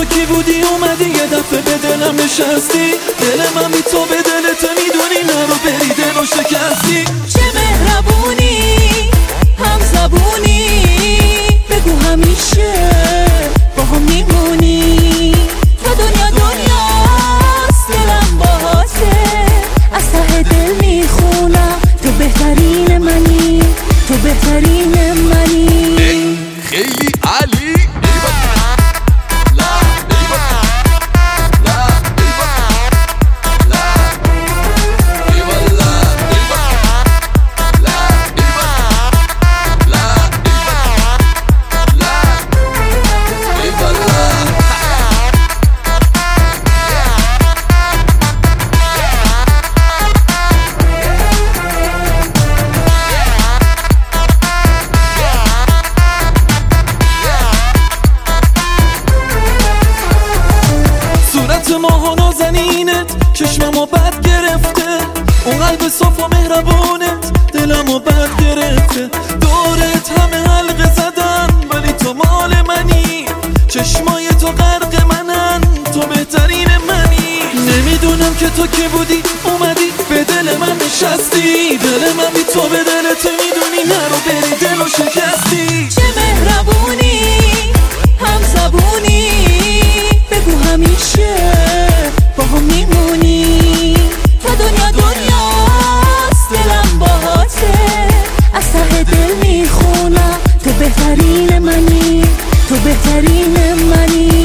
کی بودی اومدی یه دفعه به دلم نشستی، دل من بی تو به دلت میدونی نرو بری دلو شکستی. چه مهربونی هم زبونی، بگو همیشه با هم میمونی. تو دنیا دنیاست دلم باهاته، از ته دل میخونم تو بهترین منی، تو بهترین منی. خیلی عالی. ماها نازنینت چشممو بد گرفته، اون قلب صاف و مهربونت دلمو بد گرفته. دورت همه حلقه زدن ولی تو مال منی، چشمای تو غرق منن، تو بهترین منی. نمیدونم که تو کی بودی اومدی به دل من نشستی، دل من بی تو به دلت میدونی نرو بری دلو شکستی. چه مهربونی هم زبونی، بگو همیشه با هم میمونی. تو دنیا دنیاست دلم باهاته، از ته دل میخونم تو بهترین منی، تو بهترین منی.